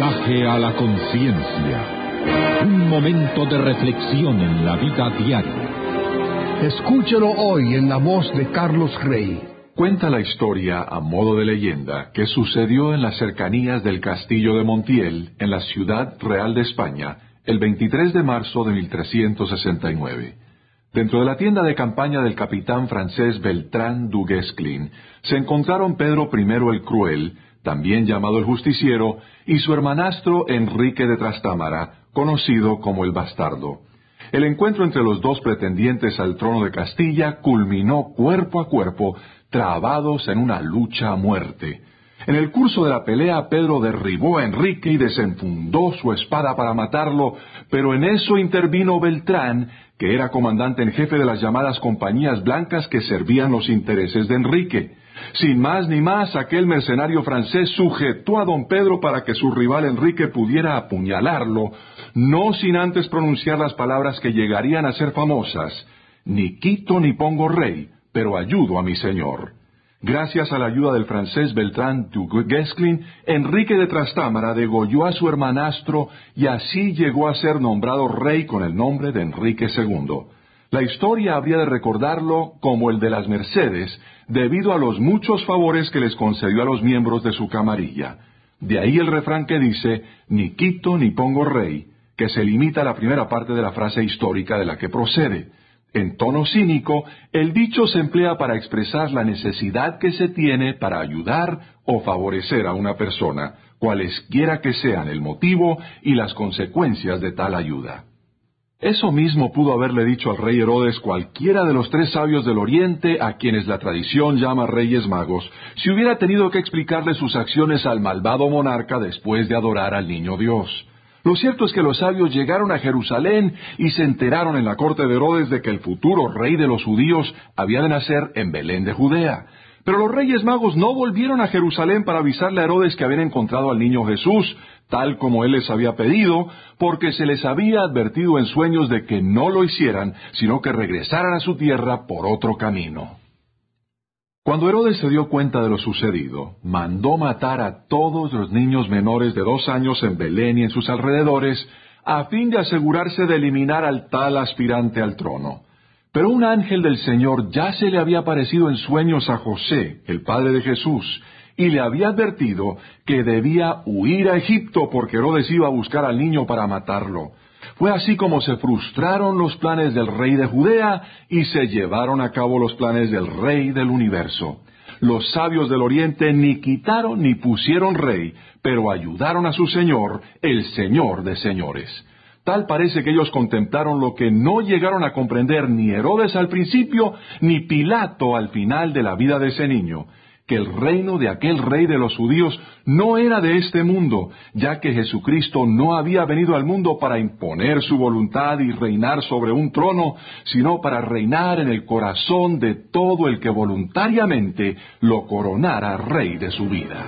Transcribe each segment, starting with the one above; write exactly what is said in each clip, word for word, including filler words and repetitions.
Viaje a la conciencia. Un momento de reflexión en la vida diaria. Escúchelo hoy en la voz de Carlos Rey. Cuenta la historia, a modo de leyenda, que sucedió en las cercanías del castillo de Montiel, en la ciudad real de España, el veintitrés de marzo de mil trescientos sesenta y nueve. Dentro de la tienda de campaña del capitán francés Beltrán du Guesclin, se encontraron Pedro primero el Cruel, también llamado el Justiciero, y su hermanastro Enrique de Trastámara, conocido como el Bastardo. El encuentro entre los dos pretendientes al trono de Castilla culminó cuerpo a cuerpo, trabados en una lucha a muerte. En el curso de la pelea, Pedro derribó a Enrique y desenfundó su espada para matarlo, pero en eso intervino Beltrán, que era comandante en jefe de las llamadas compañías blancas que servían los intereses de Enrique. Sin más ni más, aquel mercenario francés sujetó a don Pedro para que su rival Enrique pudiera apuñalarlo, no sin antes pronunciar las palabras que llegarían a ser famosas: «Ni quito ni pongo rey, pero ayudo a mi señor». Gracias a la ayuda del francés Beltrán du Guesclin, Enrique de Trastámara degolló a su hermanastro y así llegó a ser nombrado rey con el nombre de Enrique segundo. La historia habría de recordarlo como el de las Mercedes, debido a los muchos favores que les concedió a los miembros de su camarilla. De ahí el refrán que dice, «Ni quito ni pongo rey», que se limita a la primera parte de la frase histórica de la que procede. En tono cínico, el dicho se emplea para expresar la necesidad que se tiene para ayudar o favorecer a una persona, cualesquiera que sean el motivo y las consecuencias de tal ayuda. Eso mismo pudo haberle dicho al rey Herodes cualquiera de los tres sabios del Oriente, a quienes la tradición llama Reyes Magos, si hubiera tenido que explicarle sus acciones al malvado monarca después de adorar al niño Dios. Lo cierto es que los sabios llegaron a Jerusalén y se enteraron en la corte de Herodes de que el futuro rey de los judíos había de nacer en Belén de Judea. Pero los Reyes Magos no volvieron a Jerusalén para avisarle a Herodes que habían encontrado al niño Jesús, tal como él les había pedido, porque se les había advertido en sueños de que no lo hicieran, sino que regresaran a su tierra por otro camino. Cuando Herodes se dio cuenta de lo sucedido, mandó matar a todos los niños menores de dos años en Belén y en sus alrededores, a fin de asegurarse de eliminar al tal aspirante al trono. Pero un ángel del Señor ya se le había aparecido en sueños a José, el padre de Jesús, y le había advertido que debía huir a Egipto porque Herodes iba a buscar al niño para matarlo. Fue así como se frustraron los planes del rey de Judea y se llevaron a cabo los planes del rey del universo. Los sabios del Oriente ni quitaron ni pusieron rey, pero ayudaron a su Señor, el Señor de señores. Tal parece que ellos contemplaron lo que no llegaron a comprender ni Herodes al principio, ni Pilato al final de la vida de ese niño, que el reino de aquel rey de los judíos no era de este mundo, ya que Jesucristo no había venido al mundo para imponer su voluntad y reinar sobre un trono, sino para reinar en el corazón de todo el que voluntariamente lo coronara rey de su vida.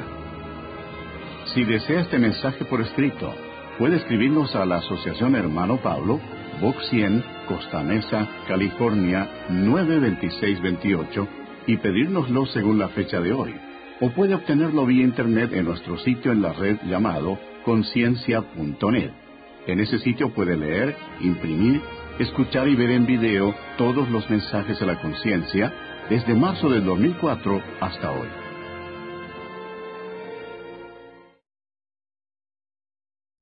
Si desea este mensaje por escrito, puede escribirnos a la Asociación Hermano Pablo, Box cien, Costa Mesa, California, nueve veintiséis veintiocho, y pedírnoslo según la fecha de hoy. O puede obtenerlo vía internet en nuestro sitio en la red llamado conciencia punto net. En ese sitio puede leer, imprimir, escuchar y ver en video todos los mensajes de la conciencia desde marzo del dos mil cuatro hasta hoy.